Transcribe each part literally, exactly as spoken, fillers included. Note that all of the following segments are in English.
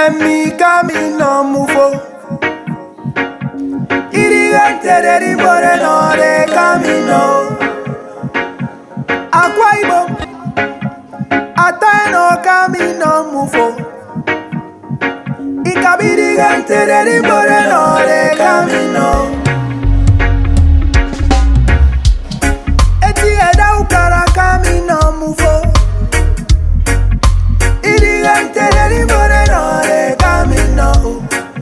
Ememi camino mufo. Irigante de rimbore no de camino. Akwa Ibom, Atano camino mufo. Ikabirigante de rimbore no de camino. Eti eda ukara camino mufo. Irigante de rimbore no de camino.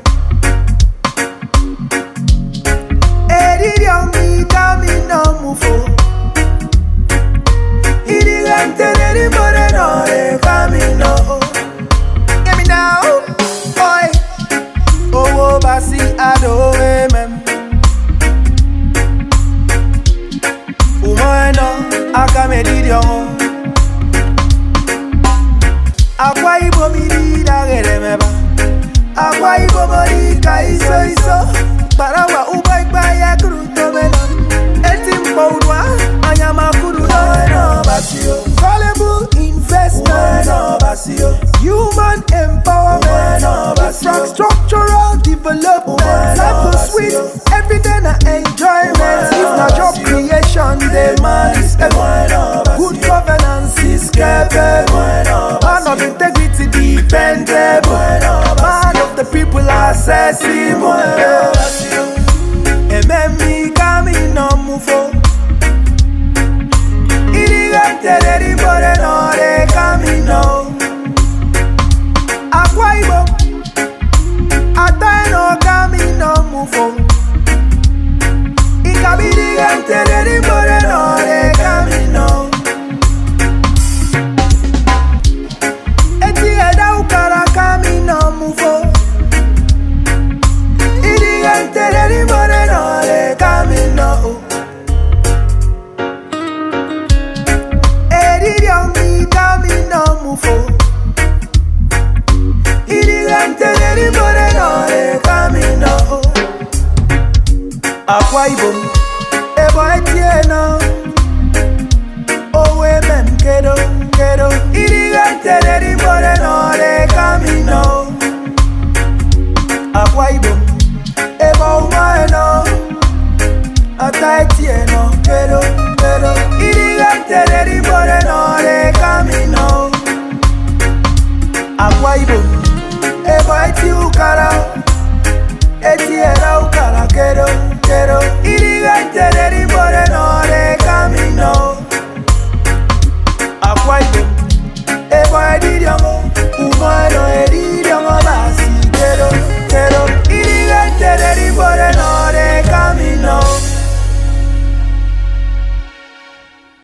Edidiomi camino mufo. Irigante de rimbore no de camino. Get me now, boy. Oh, basi ado emem. Umano akame Akwa Ibom irida geremeba. Akwa Ibom orika iso iso. Parawa ubai baya kruto melon. Etimpo udwa anyama kudu no basio. Valuable investment no basio. Human empowerment no basio. Infrastructural development. Life is sweet. Every day na enjoyment. If na job creation, the man is able. Good governance is capable. Man of integrity dependable. Man of the people accessible. Ememi camino mufo. Irigante de rimbore no de camino. Akwa Ibom, Atano camino mufo. Ikabirigante de rimbore no de camino. Eti eda ukara camino mufo. Irigante de rimbore no de camino. Edidiomi camino mufo. Irigante de rimbore no de camino. Akwa Ibom, ebo etieno. Owe mem kedo, kedo. Irigante de rimbore no de camino. Akwa Ibom, ebo umaeno. Ata etieno, kedo, kedo. Irigante de rimbore no de camino. Akwa Ibom.